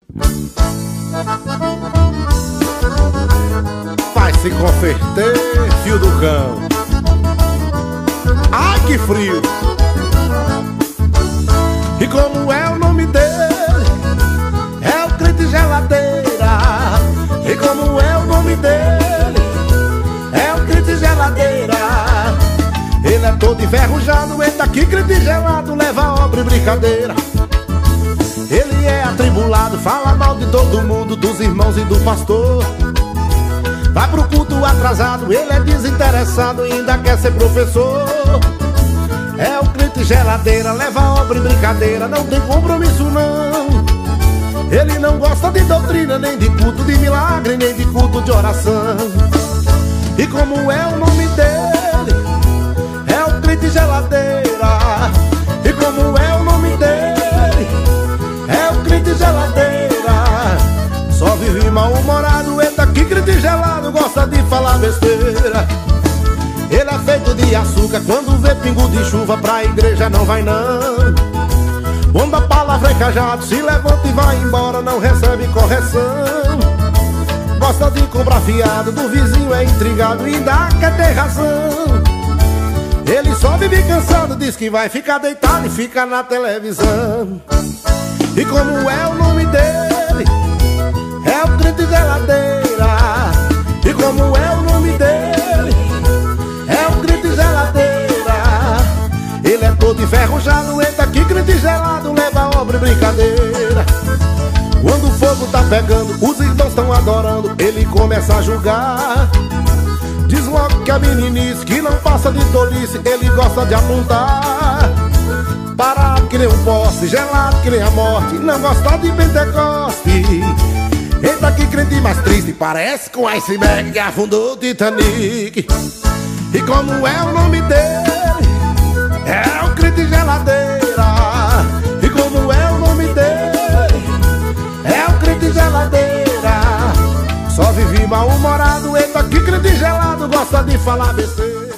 Vai se converter, fio do cão. Ai, que frio! E como é o nome dele? É o crente geladeira. E como é o nome dele? É o crente geladeira. Ele é todo enferrujado, entra aqui crente gelado, leva a obra e brincadeira. Ele é atribulado, fala mal de todo mundo, dos irmãos e do pastor. Vai pro culto atrasado, ele é desinteressado e ainda quer ser professor. É o crente geladeira, leva a obra e brincadeira, não tem compromisso não. Ele não gosta de doutrina, nem de culto de milagre, nem de culto de oração. E como é o nome dele? É o crente geladeira. E como é o nome dele? É o crente geladeira. Só vive mal-humorado, entra aqui crente gelado, gosta de falar besteira. Ele é feito de açúcar, quando vê pingo de chuva pra igreja não vai não. Quando a palavra é cajado, se levanta e vai embora, não recebe correção. Gosta de comprar fiado, do vizinho é intrigado e ainda quer ter razão. Ele só vive cansado, diz que vai ficar deitado e fica na televisão. E como é o nome dele? É o crente geladeira. E como é o nome dele? É o crente geladeira. Ele é todo enferrujado, entra aqui crente gelado, leva a obra e brincadeira. Quando o fogo tá pegando, os irmãos estão adorando, ele começa a julgar. Diz logo que a meninice, que não passa de tolice, ele gosta de apontar. Parado que nem um poste, gelado que nem a morte, não gosta de Pentecoste. Entra aqui crente mais triste, parece com iceberg que afundou o Titanic. E como é o nome dele? É o crente geladeira. E como é o nome dele? É o crente geladeira. Só vive mal-humorado, entra aqui crente gelado, gosta de falar besteira.